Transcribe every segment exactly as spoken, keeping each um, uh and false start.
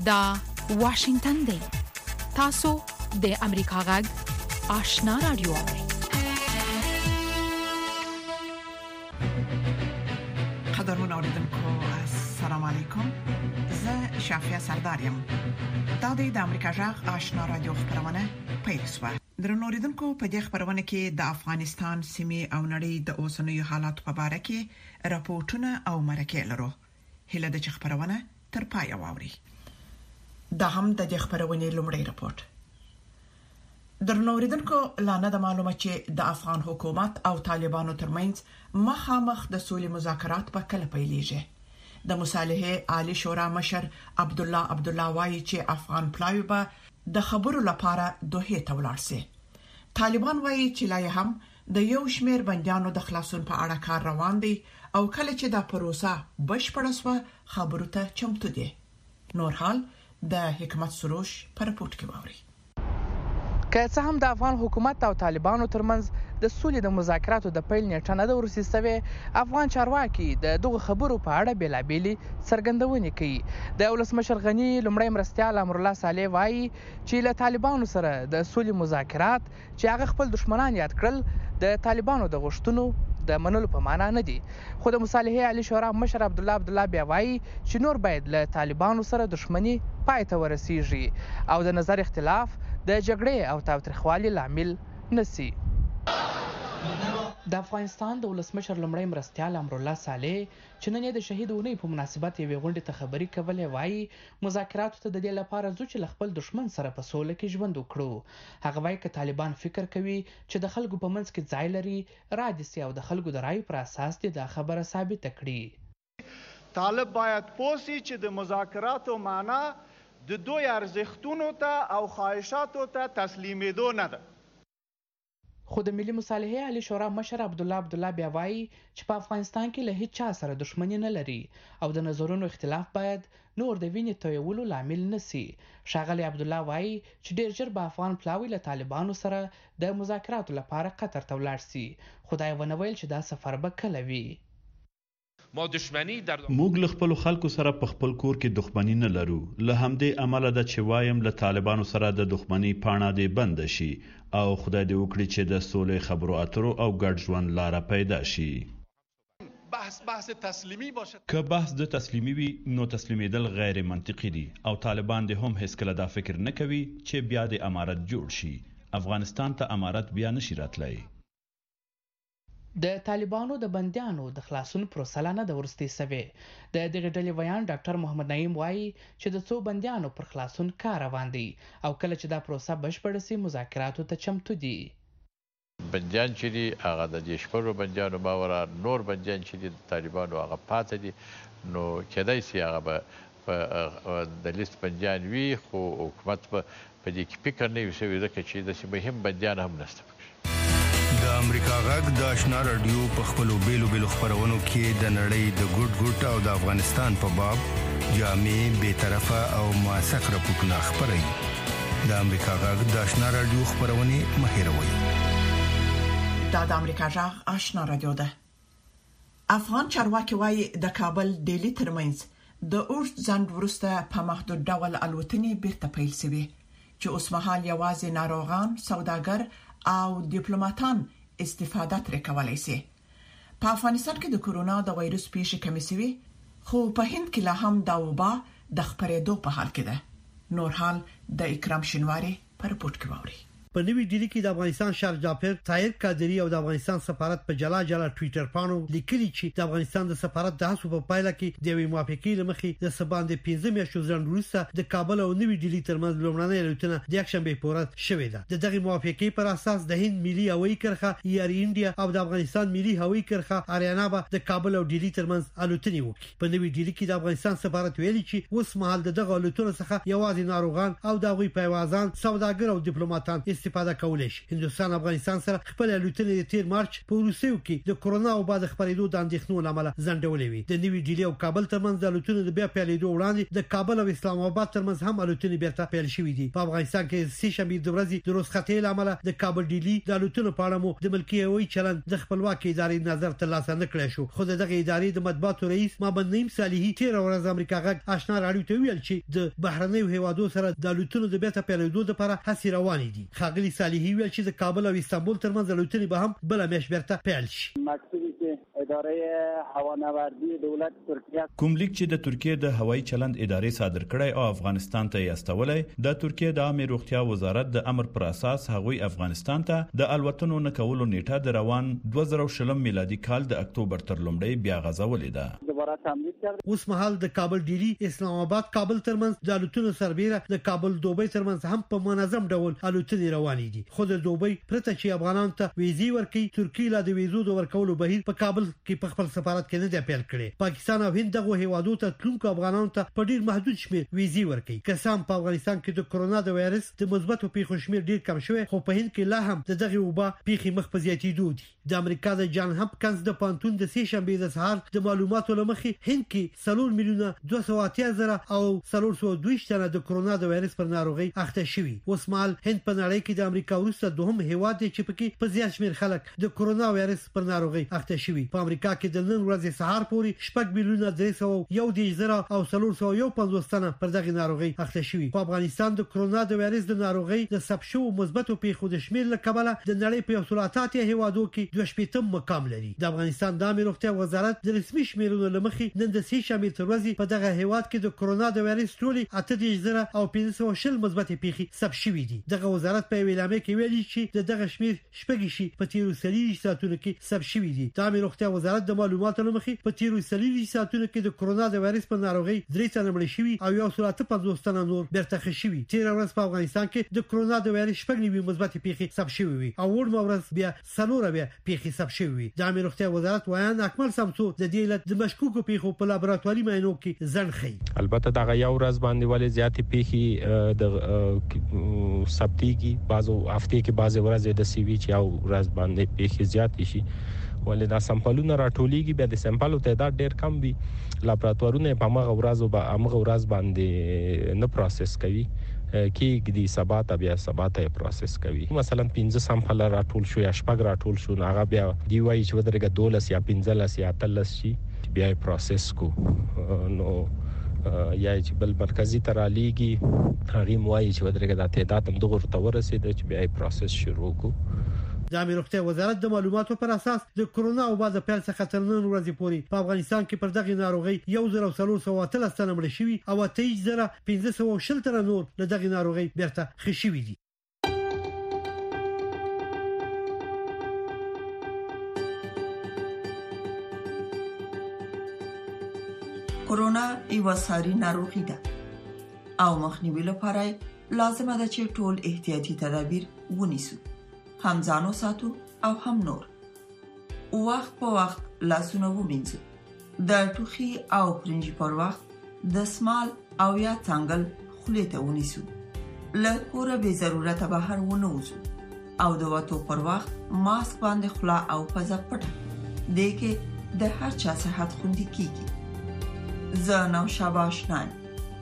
دا واشنگتن دی. تاسو د امریکا غږ آشنا رادیو اورئ. قدرمن اوریدونکو السلام علیکم. زه شافیا سردارم. دا د امریکا غږ آشنا رادیو خبرونه پیل شوه. درنو اوریدونکو په دې خبرونه کې د افغانستان سیمې او نړۍ د اوسنیو حالات په اړه کې راپورټونه او مرکې لرو. هله د خبرونه تر پای واوري. دا هم د خبرونې لومړی راپورټ. درنو اوریدونکو لانه د معلومه چې د افغان حکومت او طالبانو ترمنځ مخامخ د سولې مذاکرات په کله پیلېږي. د مصالحه عالی شورا مشر عبد الله عبد الله وايي چې افغان پلاوی به د خبرو لپاره دوه ته ولاړ سي. طالبان وايي چې لا هم د یو شمېر بنديانو د خلاصون په اړه کار روان دی او کله چې دا پروسه بشپړه شوه خبرو ته چمتو دي. نور حال د حکمت سروش پر رپورت کې واوري. که څه هم د افغان حکومت او طالبانو ترمنځ د سولې د مذاکراتو د پیل نیټه نه ده ورسېږي، افغان چارواکي د دغه خبرو په اړه بیلابېلې څرګندونې کوي. د ولسمشر غني لومړی مرستیال امرالله صالح وایي چې له طالبانو سره د سولې مذاکرات چې هغه خپل دشمنان یاد کړل د طالبانو د غوښتنو د منلو په معنا نه دي. خو د مصالحه عالی شورا مشر عبد الله عبد الله بیا وایي چې نور باید له طالبانو سره دښمنی پای ته ورسیږي او د نظر اختلاف د جګړې او تاوتریخوالي لامل نشي. د افغانستان د ولسمشر لومړی مرستیال امرالله صالح چې نن د شهید اونۍ په مناسبت یوې غونډې ته خبري کولې وایي مذاکراتو ته د دې لپاره ځو چې له خپل دښمن سره په سوله کې ژوند وکړو. هغه وایي که طالبان فکر کوي چې د خلکو په منځ کې ځای لري را دي سي او د خلکو د رایو پر اساس دي دا خبره ثابته کړي. طالب باید پوسی چې د مذاکراتو معنا د دوی ارزښتونو ته او خواهشاتو ته تسلیمېدو نه ده. خو د ملي مصالحه عالی شورا مشر عبد الله عبد الله بیا وایي چې په افغانستان کې له هیڅ چا سره دښمنی نه لري او د نظرونو اختلاف باید نور د وینې تویولو لامل نشي. ښاغلی عبد الله وایي چې ډیر ژر به افغان پلاوی له طالبانو سره د مذاکراتو لپاره قطر ته ولاړ سي. خدای ونه ویل چې دا سفر به کله وي. ما دشمنی در موږ له خپل خلکو سره په خپل کور کې دښمنی نه لرو. له همدې عمله د چې وایم له طالبانو سره د دښمنی پاڼه دې بند شي او خدای دې وکړي چې د سولې خبرو اترو او ګډ ژوند لار پیدا شي. بحث بحث تسلیمی باشه. که بحث د تسلیمی وي نو تسلیمیدل غیر منطقي دي او طالبان دې هم هیڅ کله دا فکر نه کوي چې بیا د امارت جوړ شي. افغانستان ته امارت بیا نشي راتلای. د طالبانو د بندیانو د خلاصون پروسه لا نه ده ورستۍ سوې. د دغې ډلې ویان ډاکټر محمد نعیم وایي چې د څو بندیانو پر خلاصون کار روان دی او کله چې دا پروسه بشپړه سي مذاکراتو ته چمتو دي. بندیان چې دي هغه د دې شپږو بندیانو باوره نور بندیان چې دي د طالبانو هغه پاتې دي نو کېدای سي هغه به د لیست بندیان وي خو حکومت به په دې کې فکر نه وي شوی ځکه چې داسې مهم بندیان هم نشته. د امریکا غږ د آشنا رادیو په خپلو بیلو بیلو خبرونو کې د نړۍ د ګوټ ګوټ او د افغانستان په باب جامع بے طرفه او موثق راپورټونه خپروي. د امریکا غږ د آشنا رادیو خبرونه مهیروي. دا د امریکا غږ آشنا رادیو ده. افغان چارواکي وايي د کابل ډیلی ترمنځ د اورت ځند ورسته په محدود ډول الوتنې بیرته پیل شوې چې اوس مهال یوازې ناروغان، سوداګر او ډیپلوماټان استفاده ترې کولای شي. په افغانستان کې د کورونا د وایرس پیښې کمې شوې خو په هند کې لا هم دا وبا د خپرېدو په حال کې ده. نور حال د اکرام شینواری په رپورت کې واوري. په نوې ډیلی کې د افغانستان شهر جعفر طاهر قادری او د افغانستان سفارت په جلا جلا ټوئیټر پاڼو لیکلي چې د افغانستان د سفارت د هڅو په پایله کې د یوې موافقې لمخې د سباند پنځه میاشتو ځنډ وروسته د کابل او نوې ډیلی ترمنځ لومړنۍ الوتنه د یکشنبه په ورځ شوې ده. د دغه موافقې پر اساس د هند ملي هوایي کرښه ایر انډیا او د افغانستان ملي هوایي کرښه آریانا به د کابل او ډیلی ترمنځ الوتنې وکړي. په نوې ډیلی کې د افغانستان سفارت ویلي چې اوس مهال دغه الوتنو څخه یوازې ناروغان او د هغوی پیوازان، سوداګر او ډیپلوماټان استفاده کولای شي. هندستان افغانستان سره خپل الوتنې د تیر مارچ په روسیو کې د کورونا او بعد خبرېدو د اندېښنو لامل ځنډولې وي. د نوي ډیلی او کابل ترمنځ د الوتنو د بیا پیلېدو وړاندې د کابل او اسلام آباد ترمنځ هم الوتنې بیرته پیل شوې دي. په افغانستان کې سې شنبه د ورځې د رخصتۍ لامل د کابل ډیلی د الوتنو په اړه مو د ملکي هوایي چلند د خپلواکي ادارې نظر ترلاسه نه کړی شو. خو دغه ادارې د مطبوعاتو رئیس محمد نعیم صالحي تیر ورځ امریکا غږ آشنا راډیو ته ویل چې د بهرنیو هیوادو سره د الوتنو د بیرته پیلېدو لپاره هڅې روانې دي. ښاغلي صالحي ویل چې د کابل او استانبول ترمنځ الوتنې به هم بل میاشت بیرته پیل شي. مکتوبی که اداره هوانوردی دولت ترکیه کوم لیک چې د ترکیه د هوایي چلند ادارې صادر کړی او افغانستان ته یې استولی، د ترکیه د عامه روغتیا وزارت د امر پر اساس هغوی افغانستان ته د الوتنو نه کولو نیټه د روان دوه زره او شلم میلادي کال د اکتوبر تر لومړۍ بیا غځولې ده. دوباره تمدید کرد. اوس مهال د کابل ډیلی اسلام آباد کابل ترمنځ د الوتنو سربیره د کابل دوبۍ ترمنځ هم په منظم ډول الوتنې روانې دي. خو د دوبۍ پرته چې افغانانو ته ویزې ورکړي، ترکیه لا د ویزو د ورکولو بهیر په کابل کې په خپل سفارت کې نه دی پیل کړی. پاکستان او هند دغه هیوادو ته تلونکو افغانانو ته په ډیر محدود شمیر ویزې ورکړي. کسان په افغانستان کې د کورونا د وایرس د مثبتو پیښو شمیر ډیر کم شوی، خو په هند کې لا هم د دغه وبا پیښې مخ په زیاتېدو دي. د امریکا د جان هاپکینز د پانتون د سې شنبه د سهار د معلوماتو لمخې هند کې څلور میلیونه دوه سوه اتیا زره او څلور سوه دوه ویشت تنه د کورونا د وایرس پر ناروغي اخته شوي. اوس مهال هند په نړۍ کې د امریکا وروسته دوهم هیواد دی چې پکې په زیات شمیر خلک د کورونا وایرس پر ناروغي اخته شوي. په امریکا کې د نن ورځې سهار پورې شپږ میلیونه درې سوه یو دېرش زره او څلور سوه یو پنځوس تنه پر دغه ناروغي اخته شوي. په افغانستان د کورونا د وایرس د ناروغي د ثبت شوو مثبتو پیښو د شمیر له کبله د نړۍ په یو سل اتیا هیوادو کې دوه شپېتم مقام لري. د افغانستان د عامه روغتیا وزارت د رسمي شمیرونو لمخې نن د سې شنبې تر ورځې په دغه هیواد کې د کورونا د وایرس ټولې اته دېرش زره او پنځه سوه شل مثبتې پیښې ثبت شوي دي. دغه وزارت په یوه اعلامیه کې ویلي چې د دغه شمیر شپږ شي په تیرو څلوېښتو ساعتونو کې ثبت شوي دي. د عامه روغتیا وزارت د معلوماتو لمخې په تیرو څلوېښتو ساعتونو کې د کورونا د وایرس په ناروغي درې تنه مړه شوي او یو سل اته پنځوس تنه نور بیرته ښه شوي. تېره ورځ په افغانستان کې د کورونا د وایرس شپږ نوي مثبتې پیښې ثبت شوي وي او وړمه ورځ بیا څلور بیا پیښې ثبت شوي وي. د عامه روغتیا وزارت وایان اکمل سمسو د دې علت د مشکوکو پیښو په لابراتواري معاینو کې ځنډ ښيي. البته دغه یو ورځ باندې ولې زیاتې پیښې د ثبتېږي، بعضو هفتې کې بعضې ورځې د سی وي چې یو ورځ باندې پیښې زیاتې شي، ولې دا سمپلونه راټولیږي، بیا د سمپلو تعداد ډیر کم وي. لابراتوارونه په هغه ورځو به هغه ورځ باندې نه پروسس کوي، کې د سبا ته بیا سبا ته پروسس کوي. مثلا پنځه سمپل راټول شو یا شپږ راټول شو، هغه بیا دی وایي چې ودرګه دولس یا پنځلس یا اتلس شي بیا پروسس کو. نو یا چې بل مرکزی تر علیږي هغه موایي چې ودرګه د تعداد هم دغه ورته ورسېد چې بیا پروسس شروع کو. د عامه روغتیا وزارت د معلوماتو پر اساس د کورونا او بعد پیل څخه تر نن ورځې پورې په افغانستان کې پر دغه ناروغي یو زر او څلور سوه اتلس تنه مړه شوي او اته دېرش زره پنځه سوه شل تنه نور له دغه ناروغي بیرته ښه شوي دي. کورونا یو ساري ناروغي ده او مخنیوي لپاره لازمه ده چې ټول احتیاطي تدابیر ونیسو، هم ځانو ساتو او هم نور. وخت په وخت لاسونه ومینځو، د ټوخي او پرنجي پر وخت دسمال او یا څنګل خولې ته ونیسو، له کوره بې ضرورته بهر ونه وځو او د وتو پر وخت ماسک باندې خوله او پزه پټه. دې کې د هر چا صحت خوندي کیږي. زه نوشابه آشنایم.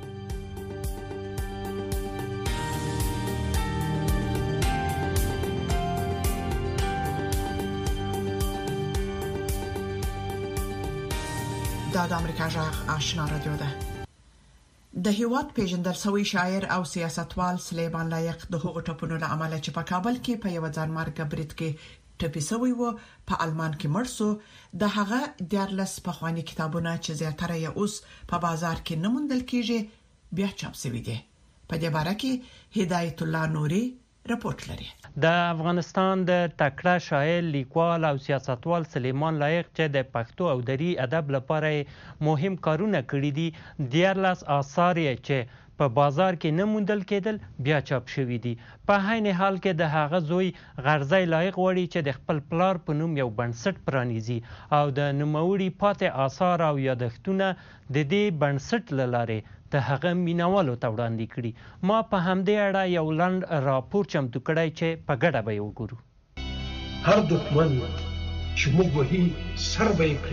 د امریکا جغ آشنا رادیو ده. د هیواد پیژندل شوی شاعر او سیاستوال سلیمان لایق د هغو ټپونو له امله چې په کابل کې په یو ځانمرګه برید کې ټپي شوی و په آلمان کې مړ شو. د هغه دیارلس پخوانی کتابونه چې زیاتره یې اوس په بازار کې نه موندل کیږي بیا چاپ شوي دي. په دې باره کې هدایت الله نوري رپورت لري. د افغانستان د تکړه شاعر، لیکوال او سیاستوال سلیمان لایق چې د پښتو او دري ادب لپاره مهم کارونه کړي دي، دیارلس آثار یې چې په بازار کې نه موندل کېدل بیا چاپ شوي دي. په عین حال کې د هغه زوی غرضی لایق غواړي چې د خپل پلار په نوم یو بنسټ پرانیزي او د نوموړي پاتې آثار او یادښتونه د دې بنسټ له لارې د هغه مینوالو ته وړاندې کړي. ما په همدې اړه یو لنډ راپور چمتو کړی چې په ګډه به یې وګورو. هر دښمن چې موږ وهي سر به یې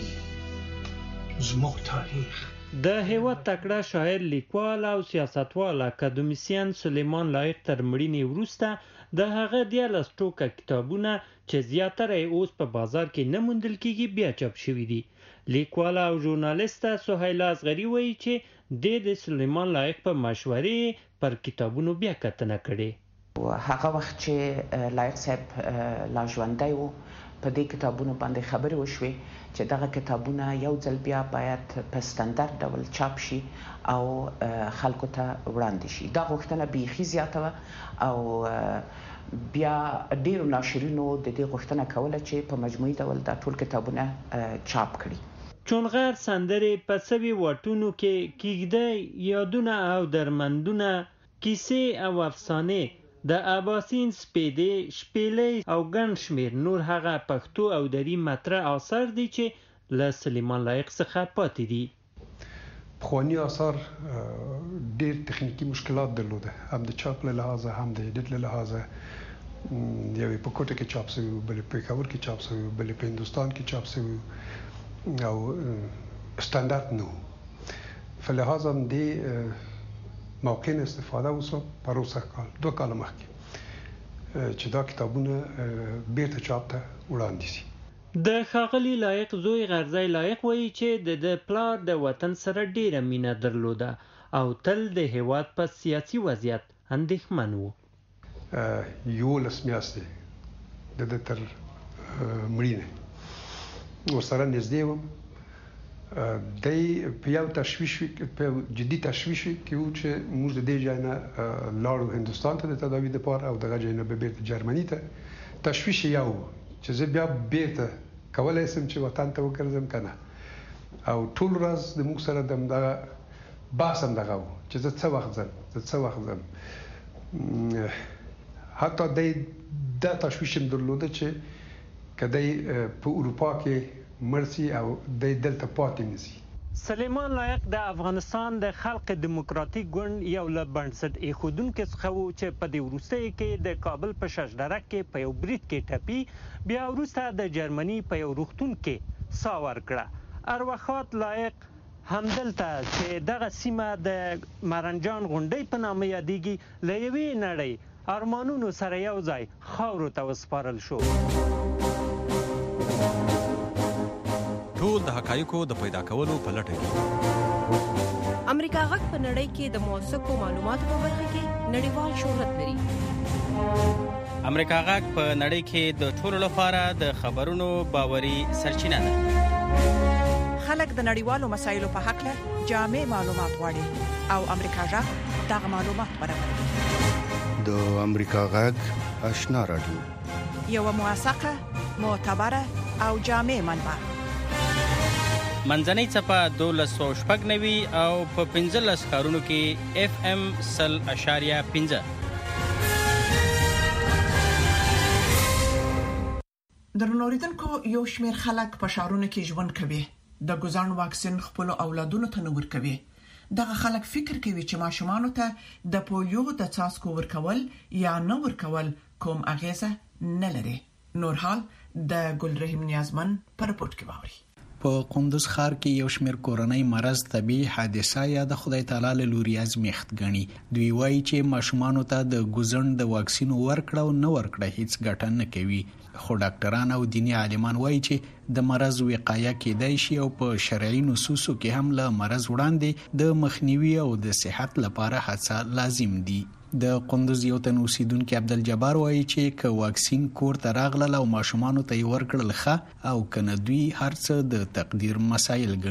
پرې سي. زموږ تاریخ د هیواد تکړه شاعر، لیکوال او سیاستوال اکاډمیسین سلیمان لایق تر مړینې وروسته د هغه دیارلس ټوکه کتابونه چې زیاتره یې اوس په بازار کې نه موندل کېږي بیا چاپ شوي دي. لیکواله او ژورنالیسته سهیله اصغري وایي چې د د سلیمان لایق په مشورې پر کتابونو بیا کتنه کړې. هغه وخت چې لایق صاحب لا ژوندی و په دې کتابونو باندې خبرې وشوې چې دغه کتابونه یو ځل بیا باید په ستندرد ډول چاپ شي او خلکو ته وړاندې شي. دا غوښتنه بیخي زیاته وه او بیا ډیرو ناشرینو د دې غوښتنه کوله چې په مجموعي ډول دا ټول کتابونه چاپ کړي. چونغر سندرې په سوي واټونو کې کیږدۍ، یادونه او درمندونه، کیسې او افسانې، د اباسین سپیدې، شپېلۍ او ګڼ شمېر نور هغه پښتو او دري مطرح آثار دي چې له سلیمان لایق څخه پاتې دي. پخواني آثار ډېر تخنیکي مشکلات درلوده، هم د چاپ له لحاظه هم د ایډیټ له لحاظه. یوې په کوټه کې چاپ شوي، بلې په پېښور کې چاپ شوي، بلې په هندوستان کې چاپ شوي او ستاندرد نه و. فلهذا دې موقع نه استفاده وسو پروسه کال دوه کاله مخکې چې دا کتابونه بیرته چاپ ته وړاندې شي. د ښاغلي لایق زوی غرضی لایق وایي چې د د پلار د وطن سره ډیره مینه درلوده او تل د هیواد په سیاسي وضعیت اندېښمن و. یولس میاشتې د ده تر مړینې ورسره نږدې وم. دی په یو تشویش په جدي تشویش کې و چې موږ د دې ځای نه لاړو هندوستان ته د تداوي دپاره او دغه ځای نه به بیرته جرمني ته. تشویش یو چې زه بیا بیرته کولی شم چې وطن ته وګرځم که نه. او ټول ورځ د موږ سره د همدغه بحث همدغه و چې زه څه وخت ځم زه څه وخت ځم. حتی دی دا تشویش هم درلوده چې که دی په اروپا کې مرسي او دی دلته پاتې نشي. سلیمان لایق د افغانستان د خلق دیموکراتیک ګوند یو له بنسټ ایښودونکو څخه و چې په دې وروستیو کې د کابل په ششدره کې په یو برید کې ټپي، بیا وروسته د جرمني په یو روغتون کې ساه ورکړه. ارواښاد لایق همدلته چې دغه سیمه د مرنجان غونډۍ په نامه یادیږي له یوې نړۍ ارمانونو سره یو ځای خاورو ته وسپارل شو. ټول د حقایقو د پیدا کولو په لټه کې. امریکا غږ په نړۍ کې د موثقو معلوماتو په برخه کې نړیوال شهرت لري. امریکا غږ په نړۍ کې د ټولو لپاره د خبرونو باوري سرچینه ده. خلک د نړیوالو مسایلو په حق له جامع معلومات غواړي او امریکا غږ دغه معلومات برابروي. د امریکا غږ آشنا رادیو یو موثقه، معتبره او جامع منبع. منځنۍ څپه دولس سوه شپږ نوي او په پنځلس ښارونو کې اف ام سل اشاریه پنځه. درنو اوریدونکو، یو شمېر خلک په ښارونو کې ژوند کوي، د ګوزان واکسین خپل اولادونو ته نه ورکوي. دغه خلک فکر کوي چې ماشومانو ته د پولیو د څاڅکو ورکول یا نه ورکول کوم اغیزه نه لري. نور حال د ګلرحیم نیازمن پر رپورت کې باوري. په قندوز ښار کې یو شمېر کورنۍ مرض طبيعي حادثه یا د خدای تعالی له لوري ازمیښت ګڼي. دوی وایي چې ماشومانو ته د ګوزن د واکسین ورکړه او نه ورکړه هیڅ ګټه نه کوي. خو ډاکټران او دیني عالمان وایي چې د مرض وقایه کېدای شي او په شرعي نصوصو کې هم له مرض وړاندې د مخنیوي او د صحت لپاره هڅه لازم دي. د قندوز یو تن اوسیدونکو عبدالجبار وایي چې که واکسین کور ته راغله او ماشومانو ته یې ورکړل ښه او کنه دوی هر څه د تقدیر مسایل ګڼي.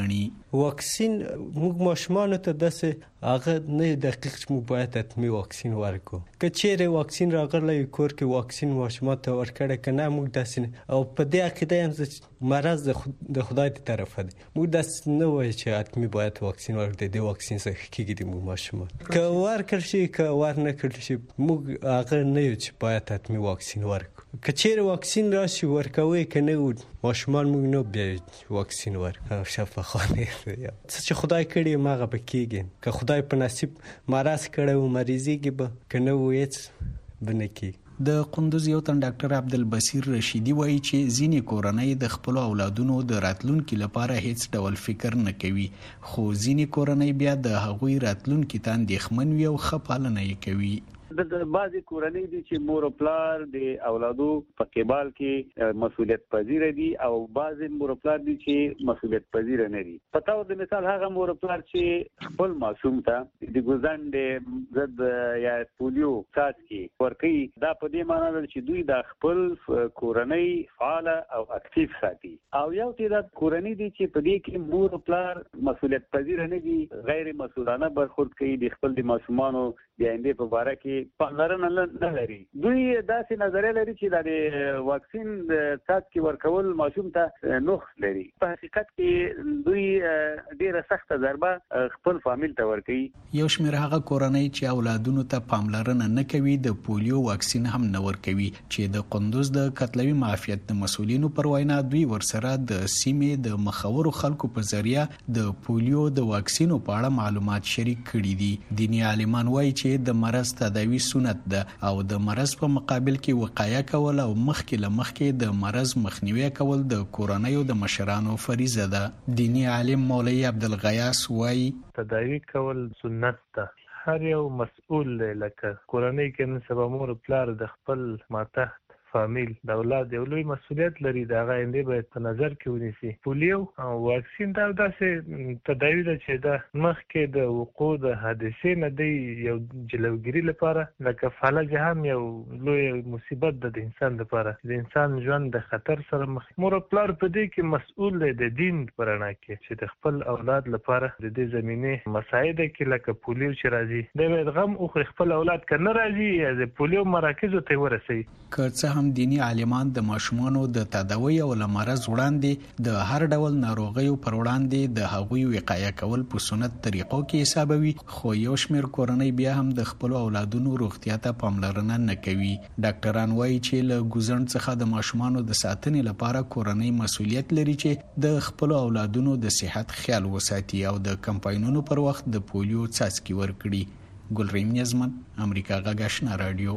واکسین موږ ماشومان ته داسې هغه نه دقیق چې موږ باید حتمي واکسین ورکو. که چیرې واکسین راغلی کور کې واکسین ماشومان ته ورکړی که نه موږ داسې او په دې عقیده یم چې مرض د خدای د طرفه دی. موږ داسې نه وایو چې حتمي باید واکسین ورکړو. د واکسین څخه کېږي موږ ماشومان که ورکړل شي که ور نه کړل شي موږ هغه نه یو چې باید حتمي واکسین ورکړو. که چیرې واکسین راشي ورکوي که نه ماشومان موږ نه بیا واکسین ورکړو. شفاخانه څه چې خدای کړي ماغه به کېږي. که خدای په نصیب مرض کړی و مریضیږي به که نه و هېڅ به نه کېږي. د قندوز یو تن ډاکټر عبدالبصیر رشیدي وایي چې ځینې کورنۍ د خپلو اولادونو د راتلونکي لپاره هیڅ ډول فکر نه کوي، خو ځینې کورنۍ بیا د هغوی راتلونکي ته اندېښمن وي او ښه پالنه یې کوي. د بعضې کورنۍ دي چې مور او پلار د اولادو په قبال کې مسؤلیت پذیر دي او بعضې مور او پلار دي چې مسؤلیت پذیر نه دي. په طور د مثال هغه مور او پلار چې خپل معصوم ته د ګوزند ضد یا پولیو څاڅکي ورکوي، دا په دې معنی ده چې دوی د خپل کورنۍ فعاله او اکټیو ساتي. او یو تعداد کورنۍ دي چې په دې کې مور او پلار مسؤلیت پذیر نه دي، غیر مسؤلانه برخورد کوي، د خپل د ماشومانو د آینده په باره کې پاملرنه نه لري. دوی داسې نظریه لري چې د واکسین څاڅکي ورکول ماشوم ته نقص لري. په حقیقت کې دوی ډیره سخته ضربه خپل فامیل ته ورکوي. یو شمېر هغه کورنۍ چې اولادونو ته پاملرنه نه کوي د پولیو واکسین هم نه ورکوي، چې د قندوز د قتلوي معافیت د مسؤلینو پر وینا دوی ورسره د سیمې د مخورو خلکو په ذریعه د پولیو د واکسینو په اړه معلومات شریک کړي دي. دیني عالمان وایي چې د مرض تداوی سنت ده او د مرض په مقابل کې وقایه کول او مخکې له مخکې د مرض مخنیوي کول د کورنیو د مشرانو فریضه ده. دیني عالم مولوی عبدالغیاث وایي تداوی کول سنت ده. هر یو مسؤل لکه کورنۍ کې نن سبا مور پلار د خپل ماتحت فامیل د اولاد یو لوی مسؤلیت لري، د هغه آینده باید په نظر کې ونیسي. پولیو او واکسین دا داسې تداوی ده چې د مخکې د وقوع د حادثې نه دی یو جلوګیري لپاره لکه فلج هم یو لوی مصیبت ده د انسان لپاره، د انسان ژوند د خطر سره مخ. مور او پلار په دې کې مسؤل دی د دین په رڼا کې چې د خپل اولاد لپاره د دې زمینې مساعده کې لکه پولیو چې راځي دی باید غم وخوري خپل اولاد که نه راځي د پولیو مراکزو ته ورسوي. که څه هم دینی عالمان د ماشومانو د تداوی او مرض وړاندې د هر ډول ناروغیو پر وړاندې د هغوی وقایه کول په سنت طریقو کې حسابوي، خو یو شمېر کورنۍ بیا هم د خپل اولادونو روغتیا ته پاملرنه نه کوي. ډاکټران وایي چې له ګوزڼ څخه د ماشومانو د ساتنې لپاره کورنۍ مسؤلیت لري چې د خپل اولادونو د صحت خیال وساتي او د کمپاینونو پر وخت د پولیو څاڅکي ورکړي. ګلریم یزمن، امریکا غږ آشنا رادیو.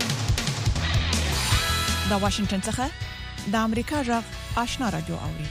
د واشنگټن څخه د امریکا غږ آشنا رادیو اوري.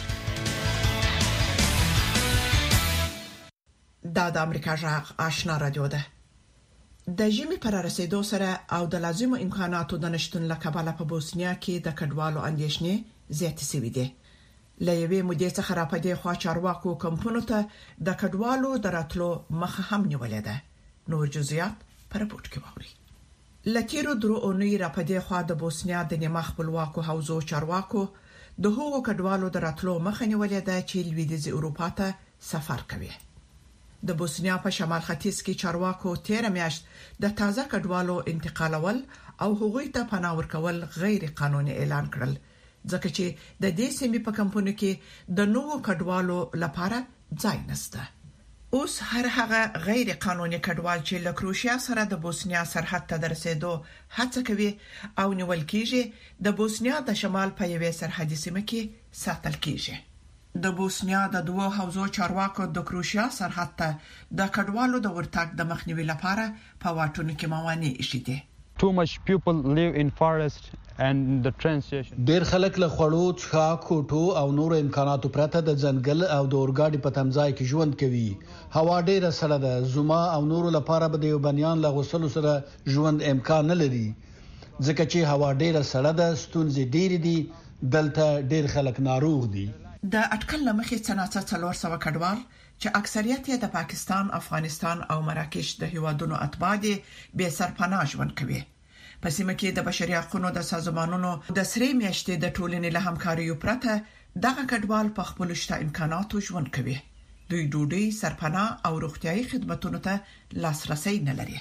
دا د امریکا غږ آشنا رادیو ده. د ژمي پر رسیدو سره او د لازمو امکاناتو د نشټون لکباله په بوسنیا کې د کډوالو اندېښنې زیاتې شوې دي. لېوي مودې څخه را پدې خوا چارواکو کمپونو ته د کډوالو دراتلو مخه هم نیولې ده. نور جزئیات پر راپورټ کې ووري. لتیرو درو اونۍ را پدې خوا د بوسنیا د نیمه خپلواکو حوزو چارواکو د هغو کډوالو دراتلو مخه نیولې ده چې لویدیځ اروپا ته سفر کوي. د بوسنیا په شمال ختیځ کې چارواکو تیر میاشت د تازه کډوالو انتقالول او هغوی ته پناه ورکول غیر قانوني اعلان کړل، ځکه چې د دې سیمې په کمپونو کې د نوو کډوالو لپاره ځای نشته. اوس هر هغه غیر قانوني کډوال چې له کروشیا سره د بوسنیا سرحد ته رسیدو هڅه کوي او نیول کیږي د بوسنیا د شمال په یوې سرحدي سیمه کې ساتل کیږي. د بوسنیا د دوه حوزو چارواکو د کروشیا سرحد ته د کډوالو د ورتګ د مخنیوي لپاره په واټونو کې موانع ایښي دي. Too much people live in forest and the train station. ډیر خلک له خړو، څښاک، کوټو او نور امکاناتو پرته د ځنګل او د اورګاډي په تمځای کې ژوند کوي. هوا ډیره سړه ده، زما او نور لپاره به د یو بنیان له غسل سره ژوند امکان نه لري، ځکه چې هوا ډیره سړه ده، ستونزې ډېرې دي، دلته ډیر خلک ناروغ دي. د اټکل لمخې څناڅه څلور سوه کډوال چې اکثریت یې د پاکستان، افغانستان او مراکش د هیوادونو اتباع دي به سرپناه ژوند کوي. په سیمه کې د بشري حقوقو د سازمانونو د سری میاشتې د ټولنې له همکاریو پرته دغه کډوال په خپل شته امکاناتو ژوند کوي. دوی ډوډۍ، سرپناه او روغتيایي خدماتو ته لاسرسي نه لري.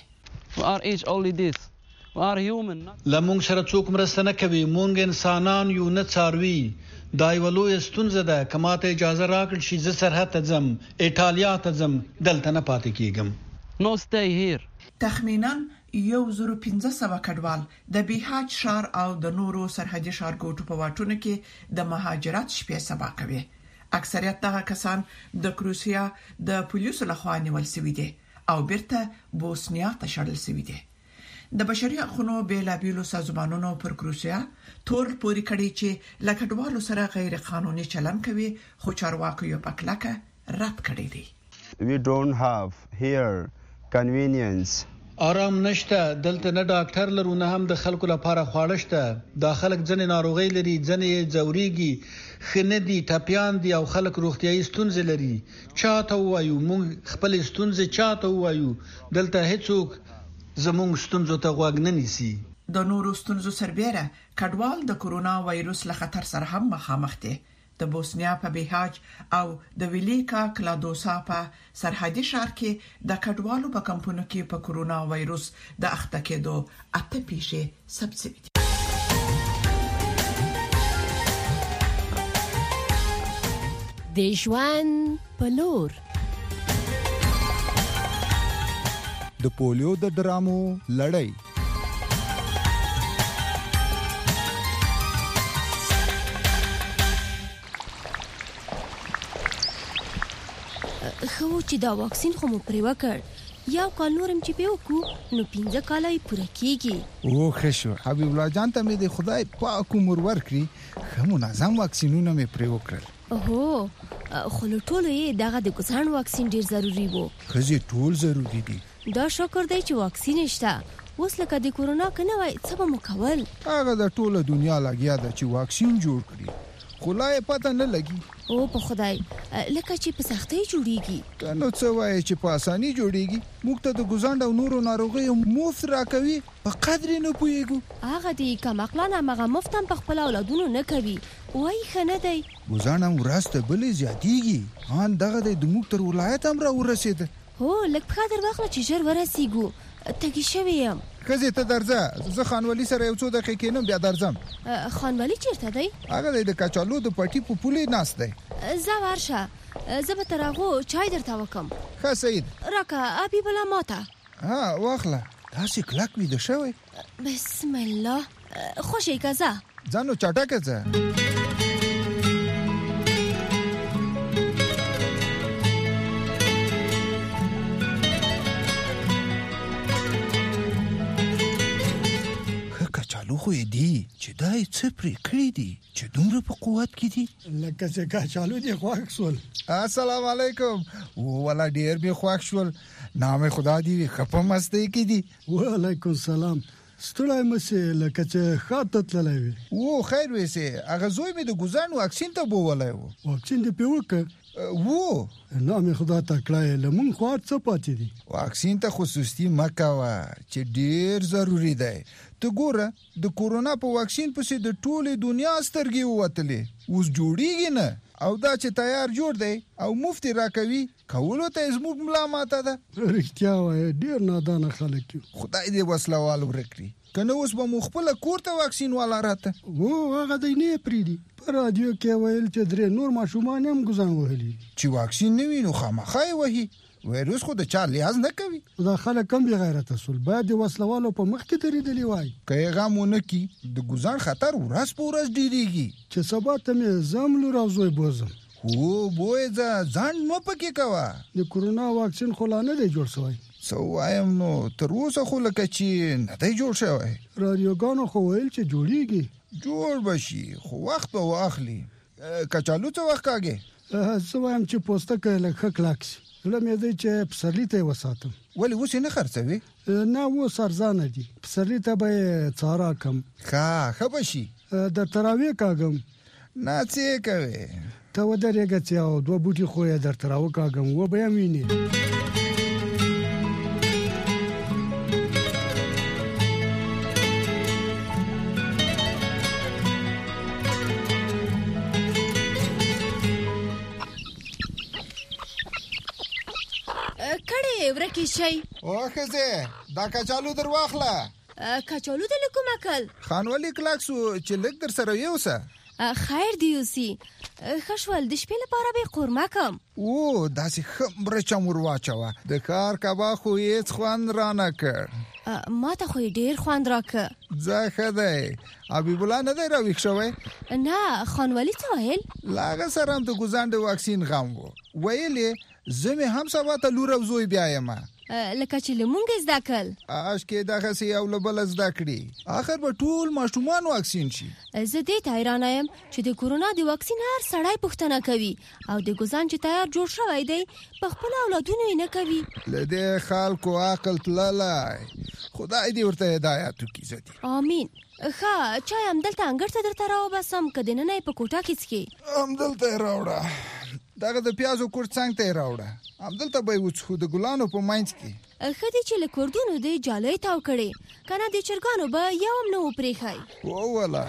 لمونږ سره څوک مرسته نه کوي، مونږ انسانان یو نه څاروي. دا یو لوی ستونزه ده. کماته اجازه راکړل شي زه سرحد ته ځم، ایټالیا ته ځم، دلته نه پاتې کیږم. نو stay here. تخمینا یو زرو پنځه سوه کډوال د بیهاج شهر او د نورو سرحدي ښارګوټو په واټونو کې د مهاجرت شپې سبا کوي. اکثریت دغه کسان د کروسیا د پولیسو لخوا نیول شوي دي او بیرته بوسنیا ته شړل شوي دي. د بشري حقوقو بیلابیلو سازمانونو پر کروسیا تور پوري کړي چې لکډوالو سره غیر قانوني چلن کوي، خو چارواکو یې په کلکه رد کړی دی. We don't have here convenience. آرام نشته، دلته نه ډاکټر لرو نه هم د خلکو لپاره خواړه شته. دا خلک ځنې ناروغي لري، ځنې ځوريږي، خندي، ټاپيان دي او خلک روغتيایي ستونزې لري. چاته وایو موږ خپل ستونزې چاته وایو؟ دلته هیڅوک زموږ ستونزو ته غوږ نه نیسي. د نورو ستونزو سربېره کډوال د کورونا وایروس له خطر سره هم مخامخ دي. د بوسنیا په بیهاج او د ویلیکا کلادوسا په سرحدي ښار کې د کډوالو په کمپونو کې په کورونا وایروس د اخته کېدو اته پیښې ثبت شوې دي. د ژوند په لور د پولیو د ډرامو لړۍ. خو چې دا واکسین خو مو پرې وکړ، یو کال نورم چې په وکړو نو پنځه کال یې پوره کیږي. او خشو حبیب الله جان ته مې د خدای پاک عمر ورکړي، خو منظم واکسینونه مې پرې وکړل. اوه خو له ټولو یې دغه د ګوزن واکسین ډیر ضروری وو. خزي ټول ضروری دي. دا شکر دی چې واکسین شته. اوس لکه د کورونا کنه وای څه به مو کول؟ هغه د ټوله دنیا لګیا ده چې واکسین جوړ کړي، خو لا یې پته نه لګي. او په خدای لکه چې په سختۍ جوړیږي. نو څه وایي چې په اساني جوړیږي؟ موږ ته د ګوزن او نورو ناروغیو مفت راکوي، په قدر نه پوهیږو. هغه دی کم عقلانه مغه مفت هم په خپل اولادونو نه کوي. وای خنه دی ګوزن هم وراسته بلې زیاتیږي. هان دغه د موږ تر ولایت هم را ورسېده. هو لکه په قدر واخله چې ژر ورسیږو. تګی شوی یم. خزه ته درځه، زه خانوالي سره یو څو دقیقې کېنم بیا درځم. خانوالي چیرته دی؟ هغه د کچالو د پټي په پولې ناست دی. زه ورشه، زه به تر هغه چای درته وکم. ښه سید راکه ابي بلا ماته. ها واخله، داسې کلک ویده شوی. بسم الله. خوشی کزه ځانو چټکه ځه. کچالو خو دی چې دای څه پرې کړی دي چې دومره په قوت کې دي. لکه چې کچالو دی خوښ شول. السلام علیکم. ولا ډیر به خوښ شول. نام خدا دی خپه مستی کې دي. وعلیکم السلام. ستړی مې لکه چې خاطر تللی وي. و خیر وېسه هغه زوی مې د ګوزن واکسین ته بوولای وو. واکسین دې په وکړ؟ وو نام خدا ته کړای لمون خو څه پاتې دي. واکسین ته خصوصي مکوا چې ډیر ضروری دی. ته ګوره د کورونا په واکسین پسې د ټوله دنیا سترګې ووتلې، اوس جوړیږي نه او دا چې تیار جوړ دی او مفت راکوي کولو ته زموږ ملا ماته ده. رښتیا وایي ډیر نادانه خلک یو. خدای دې وسلوال ورکړي. کنه اوس به مو خپل کور ته واکسین والا راته. وو هغه دی نه پریدي. په رادیو کې ویل چې درې نور ماشومان هم ګوزن وهلي. چې واکسین نه وینو خامخای وهي. وایروس خو د چا لیاز نه کوي. دا خلک کم بی غیرت اصل باید د وسلوالو په مخ کې درېدلی وای. که غمونه کی د ګوزن خطر ورځ په ورځ ډیریږي. چې سبا ته مې زملو راوځي بوزم. هو بوزه ځان مو پکې کوا. د کورونا واکسین خو لا نه دی جوړ شوی. سو وایم نو تر اوسه خو لکه چې نه دی جوړ شوی. رادیوګانو خو ویل چې جوړیږي. جوړ بشي خو وخت به واخلي. کچالو څه وخت کاږي؟ زه وایم چې پوستکی لږ کلک شي. لمې دی چې پسرلی ته وساتم. ولی اوس نه خرڅوي؟ نه اوس ارزانه دي. پسرلی ته به څارا کم. ښه ښه بشي. د تراوی کاږم. نه څه کوي؟ ته ودرېږه چې او دوه بوټي خو یې درته راوکاږم و به یې وینې. ولې ورکی شي اوخه دا کچالو در واخله. کچالو د لکو مکل خانوالي کلاکسو چې لګ در سره یوسه. خیر دی اوسي خشول د شپې لپاره به قورمه کم. او داسې خمره چمور واچوه د کار کبا خو هیڅ خوند را نه کړ. ما ته خو ډیر خوند راکړ. ځه ښه دی. حبیب الله نه دی راویښ شوی؟ نه خانوالي څه ویل؟ له هغه سره هم د ګوزان د واکسین غم و. ویل یې زه مې هم سبا ته لور او زوی بیایم. لکه چې لمونږ زده کړل اش کې دغه یو له بل زده کړي اخر به ټول ماشومان واکسین شي. زه دې ته حیرانه یم چې د کورونا د واکسین هر سړی پوښتنه کوي او د ګوزان چې تیار جوړ شوی دی په خپل اولادونو یې نه کوي. له دې خلکو عقل تللی خدای دې ورته هدایت وکړي. زدي امین. ښه چای همدلته انګړ ته درته راوباسم که دننه یې په کوټه کې څښې؟ همدلته یې راوړه. دغه د پیازو کور څنګ ته یې راوړه. همدلته به یې وڅښو د ګلانو په منځ کې. ښه دی چې له کوردونو دې جالۍ تاو کړې که نه د چرګانو به یو هم نه و پرېښی. ووله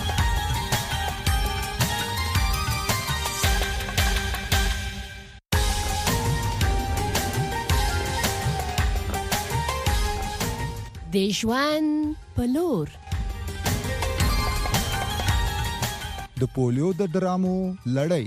د ژوند په لور د پولیو د ډرامو لړۍ.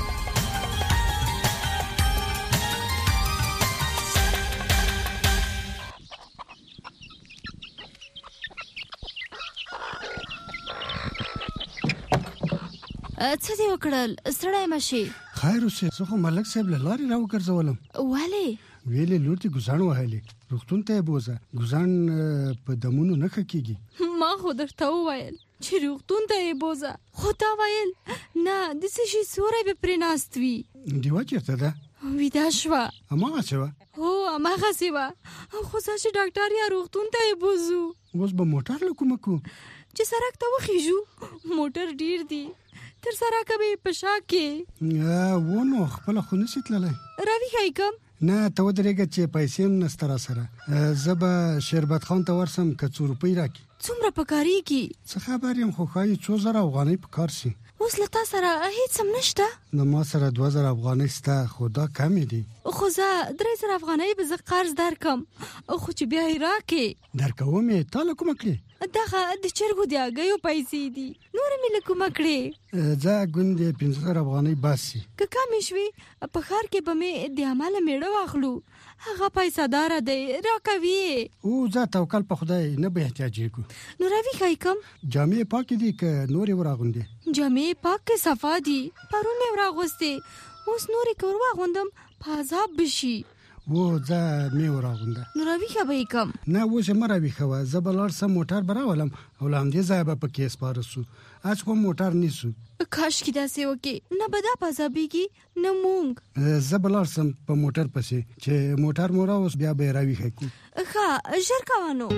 څه دې وکړل ستړی مه شې؟ خیر اوسې زه خو ملک صاحب له لارې راوګرځولم. ولې؟ ویلې لور دې ګوزان وهلې روغتون ته یې بوځه ګوزان په دمونو نه ښه کېږي. ما خو درته وویل چې روغتون ته یې بوځه خو تا ویل نه د څه شي سوری به پرې ناست وي. ډیوه چېرته ده؟ ویده شوه. هماغسې وه؟ هو هماغسې وه خو څه چې ډاکټر یا روغتون ته یې بوځو. اوس به موټر له کومه کو چې سړک ته وخیژو؟ موټر ډیر دي تر سړکه به په شا کې. و نو خپله خو نشي تللی. راویښی کم؟ نه ته ودرېږه چې پیسې هم نشته را سره. زه به شربت خان ته ورسم که څو روپۍ راکړي. څومره پکارېږي؟ څه خبر یم خو ښایي څو زره افغانۍ پکار سي. اوس له تا سره هیڅ هم نشته؟ د ما سره دوه زره افغانۍ شته خو دا کمې دي. خو زه درې زره افغانۍ به زه قرض درکم خو چې بیا یې راکې. درکوم یې تا له کومه کړې؟ دغه د چرګو د هګیو پیسې دي نور مې له کومه کړې. زه ګوندې پنځه زره افغانۍ بس سي. که کمې شوې په ښار کې به مې د عمله میړه واخلو هغه پیسه داره دی راکوي. او زه توکل په خدای نه به احتیاجېږو. نو راویښی کم؟ جامې پاکې دي که نورې وراغوندې؟ جامې پاکې صفا دي پرون مې وراغوستې اوس نورې که ور واغوندم په عذاب بشي. و زه مې وراغونده. نو راویښه به یې کم؟ نه اوس یې مه راویښوه زه به لاړ سم موټر به راولم او له همدې ځایه به پکې سپاره سو. اج خو موټر نیسو. کاشکې داسې وکړې نه به دا په عذابېږي نه مونږ. زه به لاړ سم په موټر پسې چې موټر مو راوس بیا به یې راویښه کړو. ښه ژر کوه نو.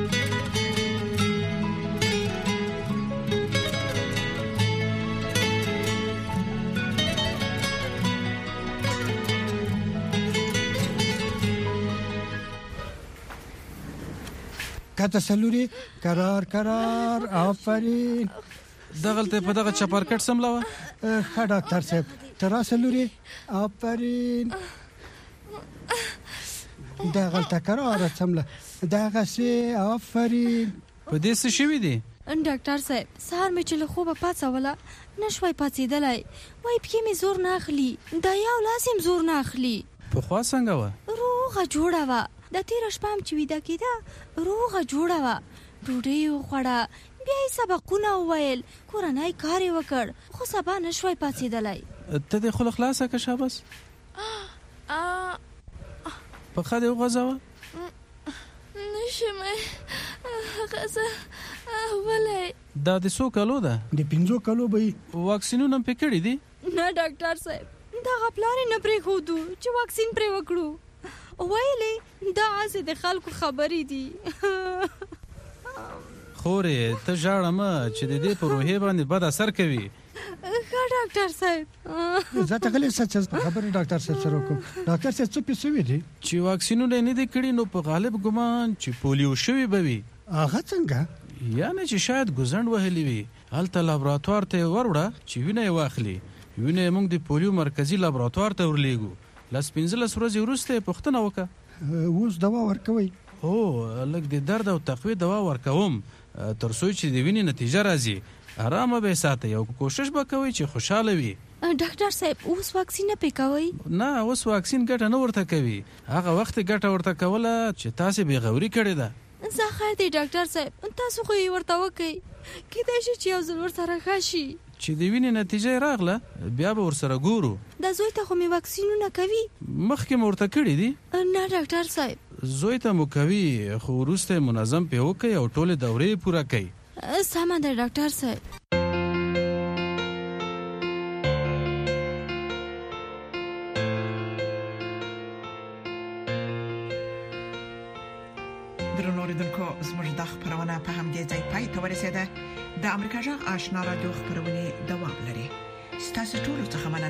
کته سلوري قرار قرار آفرین. دغلته په دغه چپارکټ سملاوه. ښه ډاکټر صاحب ترا سلوري آفرین. دغلته قرار سمله دغه سي آفرین. په دې څه شوي دي؟ ډاکټر صاحب سهار مې چې له خوبه پاڅوله نشوی پاڅېدلی وایي پښې مې زور نه اخلي دا یو لاس یې زور نه اخلي. پخوا څنګه وه؟ روغه جوړه وه د تېره شپه هم چې ویده کېده روغه جوړه وه ډوډۍ یې وخوړه بیا یې سبقونه وویل کورنی کار یې وکړ خو سبا نشوی پاڅېدلی. ته دې خوله خلاصه که شابس پښه دې وغځوه. نشم غزه ولی. دا د څو کلو ده؟ د پنځو کلو به یې. واکسینونه هم پې کړي دي؟ نه ډاکټر صاحب دغه پلار یې نه پرېښودو چې واکسین پرې وکړو ویلې دا هسې د خلکو خبرې دي. خورې ته ژاړه مه چې د دې په روحیې باندې بد اثر کوي. ښه ډاکټر صاحب زه ته غلی څه خبرې ډاکټر صاحب سره وکړم. ډاکټر صاحب څه پې شوي دي؟ چې واکسینونه یې نه دي کړي نو په غالب ګمان چې پولیو شوي به وي. هغه څنګه؟ یعنې چې شاید ګوزڼ وهلي وي هلته لابراتوار ته یې وروړه چې وینه یې واخلي. وینه یې موږ د پولیو مرکزي لابراتوار ته ورلیږو. لس پنځلس ورځې وروسته یې پوښتنه وکړه. اوس دوا ورکوي؟ او لکه د درد او تقوی دوا ورکوم تر څو چې د وینې نتیجه راځي. آرامه به ساتي او کوشش به کوي چې خوشاله وي. ډاکټر صاحب اوس واکسین نه پکوي؟ نه اوس واکسین ګټه نه ورته کوي. هغه وخت ګټه ورته کوله چې تاسو به غوري کړی ده. زه خیر دی ډاکټر صاحب، تاسو خو یې ورته وکي کېدای شي چې یو ځل ورسره ښه شي. چې د وینې نتیجه راغله بیا به ورسره ګورو. د زوی ته خو مې واکسینونه کوي. مخکې مو ورته کړي دي؟ نه ډاکټر صاحب. زوی ته مو کوي خو وروسته منظم پې وکړئ او ټولې دورې پوره کړئ. سمه ده ډاکټر صاحب. درنو اوریدونکو زموږ د خبرونه په همدې ځای پای ته ورسېده. د امریکا جغ آشنا رادیو خبرونه دوام لري. ستاسو ټول څه مننه.